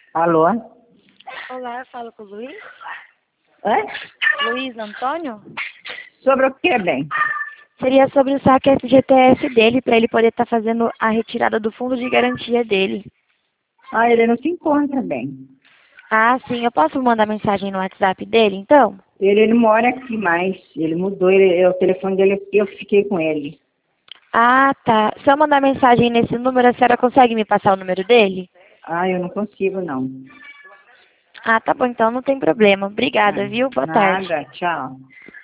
Alô? Olá, eu falo com o Luiz. Oi? Luiz Antônio? Sobre o que, bem? Seria sobre o saque FGTS dele, para ele poder estar fazendo a retirada do fundo de garantia dele. Ah, ele não se encontra bem. Ah, sim. Eu posso mandar mensagem no WhatsApp dele, então? Ele não mora aqui mais. Ele mudou, o telefone dele, eu fiquei com ele. Ah, tá. Se eu mandar mensagem nesse número, a senhora consegue me passar o número dele? Ah, eu não consigo, não. Ah, tá bom, então não tem problema. Obrigada, Ah, viu? Boa tarde. nada, tchau.